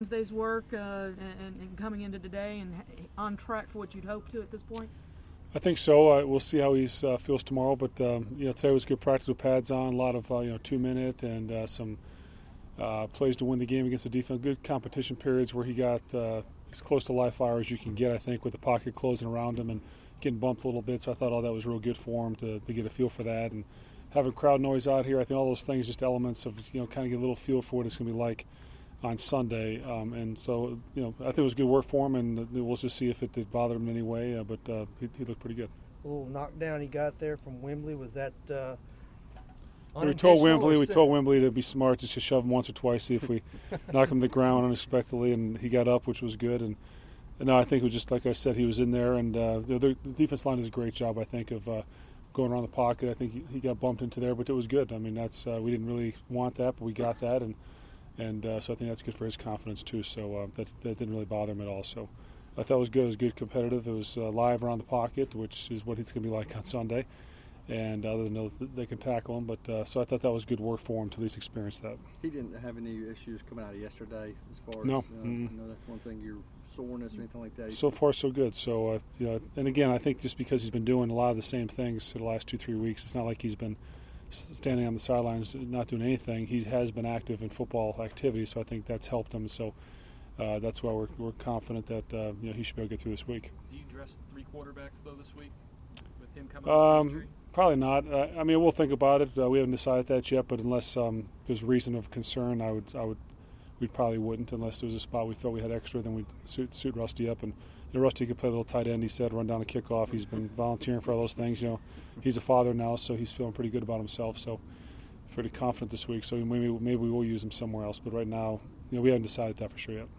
Wednesday's work and coming into today and on track for what you'd hope to at this point? I think so. We'll see how he feels tomorrow. But today was good practice with pads on, a lot of 2-minute and some plays to win the game against the defense. Good competition periods where he got as close to live fire as you can get, I think, with the pocket closing around him and getting bumped a little bit. So I thought all that was real good for him to get a feel for that. And having crowd noise out here, I think all those things, just elements of kind of get a little feel for what it's going to be like on Sunday. And so I think it was good work for him, and we'll just see if it did bother him in any way. But he looked pretty good. A little knockdown he got there from Wembley, was that we told Wembley to be smart, just to shove him once or twice, see if we knock him to the ground unexpectedly, and he got up, which was good. And no, I think it was just like I said, he was in there, and the defense line does a great job, I think, of going around the pocket. I think he got bumped into there, but it was good. I mean, that's we didn't really want that, but we got that, and so I think that's good for his confidence too. So that didn't really bother him at all. So I thought it was good. It was good, competitive. It was live around the pocket, which is what it's going to be like on Sunday. And other than they can tackle him, but so I thought that was good work for him to at least experience that. He didn't have any issues coming out of yesterday as far no. as I know that's one thing, your soreness or anything like that. So far, so good. So and again, I think just because he's been doing a lot of the same things for the last 2-3 weeks, it's not like he's been standing on the sidelines not doing anything. He has been active in football activity, so I think that's helped him. So that's why we're confident that he should be able to get through this week. Do you dress 3 quarterbacks though this week with him coming off injury? Probably not. I mean, we'll think about it. We haven't decided that yet, but unless there's reason of concern, we probably wouldn't. Unless there was a spot we felt we had extra, then we'd suit Rusty up. And Rusty could play a little tight end. He said, run down a kickoff. He's been volunteering for all those things. He's a father now, so he's feeling pretty good about himself. So pretty confident this week. So maybe we will use him somewhere else. But right now, we haven't decided that for sure yet.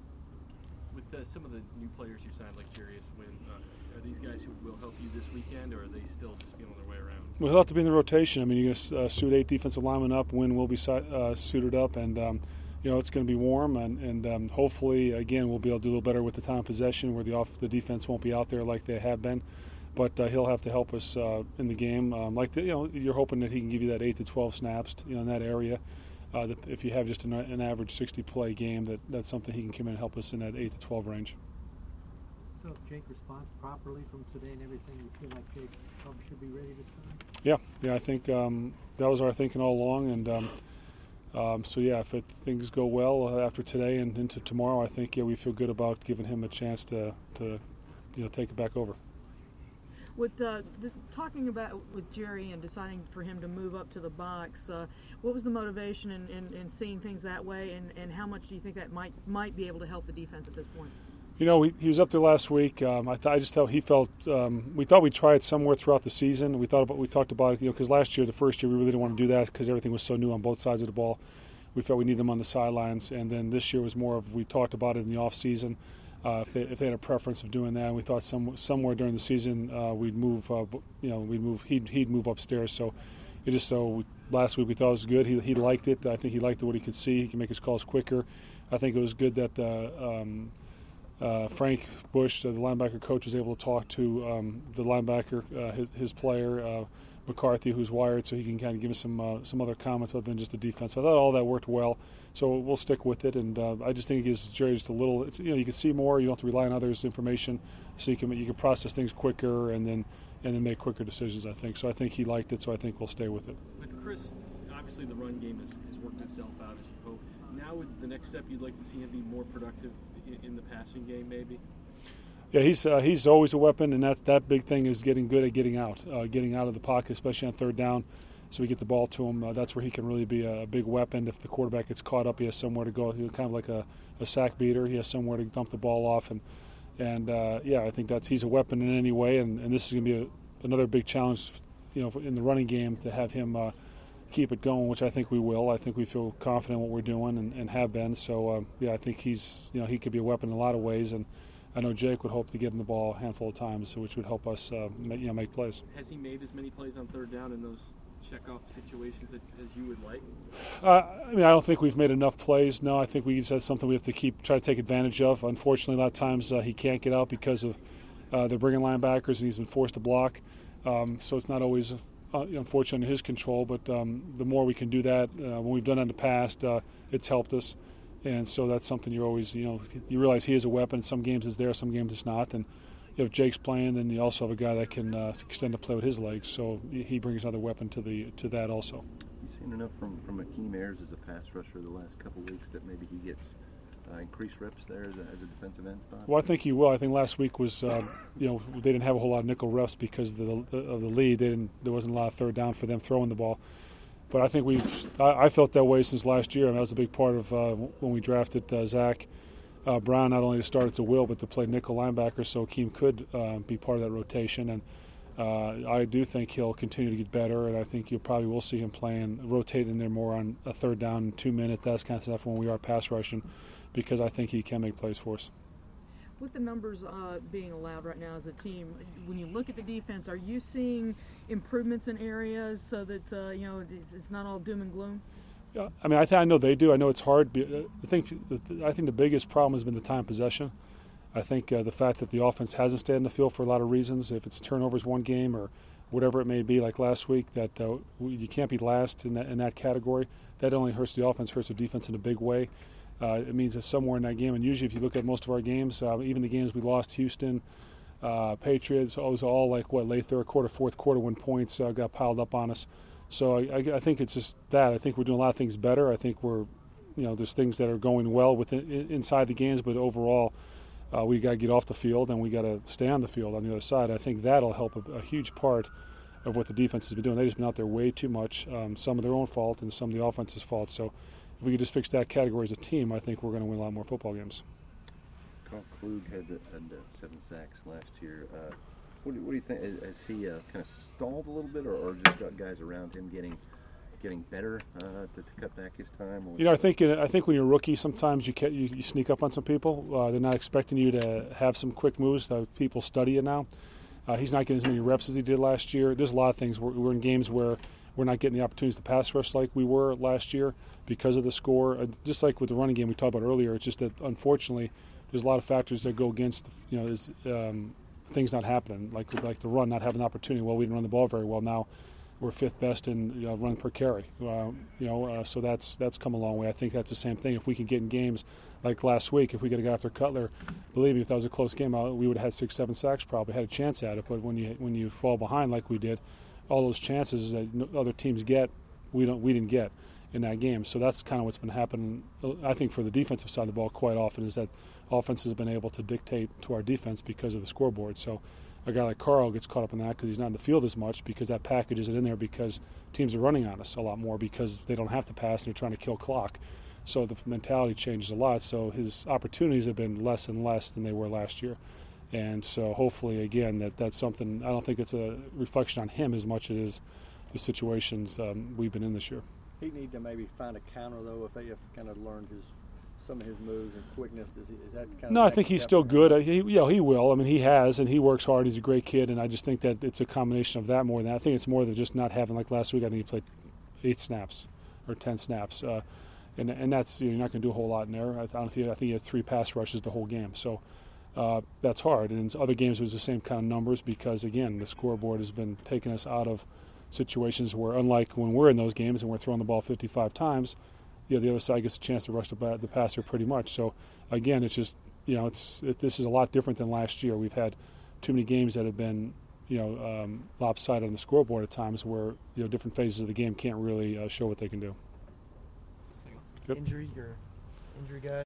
With some of the new players you signed, like Jarius Wynn, are these guys who will help you this weekend, or are they still just feeling their way around? Well, he'll have to be in the rotation. I mean, you're going to suit 8 defensive linemen up. Wynn will be suited up, and it's going to be warm, and hopefully, again, we'll be able to do a little better with the time of possession, where the defense won't be out there like they have been. But he'll have to help us in the game. You're hoping that he can give you that 8 to 12 snaps, in that area. If you have just an average 60-play game, that's something he can come in and help us in that 8 to 12 range. So if Jake responds properly from today and everything, you feel like Jake probably should be ready this time? Yeah, I think that was our thinking all along, and if things go well after today and into tomorrow, I think we feel good about giving him a chance to take it back over. With talking about with Jerry and deciding for him to move up to the box, what was the motivation in seeing things that way, and how much do you think that might be able to help the defense at this point? He was up there last week. I just thought he felt. We thought we'd try it somewhere throughout the season. We talked about it, because last year, the first year, we really didn't want to do that because everything was so new on both sides of the ball. We felt we needed them on the sidelines, and then this year was more of we talked about it in the off season. If they had a preference of doing that, and we thought somewhere during the season we'd move. He'd move upstairs. So last week we thought it was good. He liked it. I think he liked what he could see. He can make his calls quicker. I think it was good that. Frank Bush, the linebacker coach, was able to talk to the linebacker, his player, McCarthy, who's wired, so he can kind of give us some other comments other than just the defense. So I thought all that worked well, so we'll stick with it. And I just think it gives Jerry just a little. You can see more. You don't have to rely on others' information, so you can process things quicker and then make quicker decisions. I think so. I think he liked it, so I think we'll stay with it. With Chris, obviously the run game has worked itself out as you hope. Now, with the next step, you'd like to see him be more productive in the passing game, maybe? Yeah, he's always a weapon, and that big thing is getting good at getting out of the pocket, especially on third down, so we get the ball to him. That's where he can really be a big weapon. If the quarterback gets caught up, he has somewhere to go. He's kind of like a sack beater. He has somewhere to dump the ball off, and I think he's a weapon in any way, and this is going to be another big challenge, in the running game to have him keep it going, which I think we will. I think we feel confident in what we're doing and have been. So I think he could be a weapon in a lot of ways, and I know Jake would hope to get him the ball a handful of times, which would help us make plays. Has he made as many plays on third down in those checkoff situations as you would like? I don't think we've made enough plays. No, I think that's something we have to try to take advantage of. Unfortunately, a lot of times he can't get out because of they're bringing linebackers and he's been forced to block. So it's not always unfortunately under his control, but the more we can do that, when we've done it in the past, it's helped us. And so that's something you're always, you realize he is a weapon. Some games it's there, some games it's not. And if Jake's playing, then you also have a guy that can extend the play with his legs. So he brings another weapon to that also. You've seen enough from Akeem Ayers as a pass rusher the last couple of weeks that maybe he gets increased reps there as a defensive end spot? Well, I think he will. I think last week was, they didn't have a whole lot of nickel reps because of the lead. There wasn't a lot of third down for them throwing the ball. But I think I felt that way since last year. That was a big part of when we drafted Zach Brown, not only to start as a will, but to play nickel linebacker, so Akeem could be part of that rotation. And I do think he'll continue to get better, and I think you probably will see him rotating there more on a third down, 2 minute, that kind of stuff when we are pass rushing, because I think he can make plays for us. With the numbers being allowed right now as a team, when you look at the defense, are you seeing improvements in areas so that it's not all doom and gloom? I mean, I know they do. I know it's hard. I think the biggest problem has been the time possession. I think the fact that the offense hasn't stayed in the field for a lot of reasons, if it's turnovers one game or whatever it may be, like last week, that you can't be last in that category. That only hurts the offense, hurts the defense in a big way. It means that somewhere in that game, and usually if you look at most of our games, even the games we lost, Houston, Patriots, it was all like late third quarter, fourth quarter when points got piled up on us. So I think it's just that. I think we're doing a lot of things better. I think there's things that are going well inside the games, but overall, we got to get off the field and we got to stay on the field on the other side. I think that'll help a huge part of what the defense has been doing. They've just been out there way too much, some of their own fault and some of the offense's fault. So if we could just fix that category as a team, I think we're going to win a lot more football games. Carl Klug had 7 sacks last year. What do you think? Has he kind of stalled a little bit, or just got guys around him getting better to cut back his time? I think when you're a rookie, sometimes you sneak up on some people. They're not expecting you to have some quick moves. People study it now. He's not getting as many reps as he did last year. There's a lot of things. We're in games where we're not getting the opportunities to pass rush like we were last year because of the score. Just like with the running game we talked about earlier, it's just that unfortunately there's a lot of factors that go against things not happening, like the run, not having an opportunity. Well, we didn't run the ball very well. Now we're 5th best in run per carry. So that's come a long way. I think that's the same thing. If we can get in games like last week, if we could have got after Cutler, believe me, if that was a close game, we would have had 6-7 sacks, probably had a chance at it. But when you fall behind like we did, all those chances that other teams get, we didn't get in that game. So that's kind of what's been happening, I think, for the defensive side of the ball quite often, is that offense has been able to dictate to our defense because of the scoreboard. So a guy like Carl gets caught up in that because he's not in the field as much, because that package isn't in there, because teams are running on us a lot more because they don't have to pass and they're trying to kill clock. So the mentality changes a lot. So his opportunities have been less and less than they were last year. And so hopefully, again, that's something. I don't think it's a reflection on him as much as it is the situations we've been in this year. He'd need to maybe find a counter, though, if they have kind of learned some of his moves and quickness. Is that kind of? No, I think he's still good. He will. I mean, he has, and he works hard. He's a great kid, and I just think that it's a combination of that more than that. I think it's more than just not having, like last week, I think he played 8 snaps or 10 snaps. And that's, you're not going to do a whole lot in there. I think he had 3 pass rushes the whole game. So that's hard. And in other games, it was the same kind of numbers because, again, the scoreboard has been taking us out of situations where, unlike when we're in those games and we're throwing the ball 55 times, the other side gets a chance to rush the passer pretty much. So, again, it's just, this is a lot different than last year. We've had too many games that have been, lopsided on the scoreboard at times where, different phases of the game can't really show what they can do. Injury guy?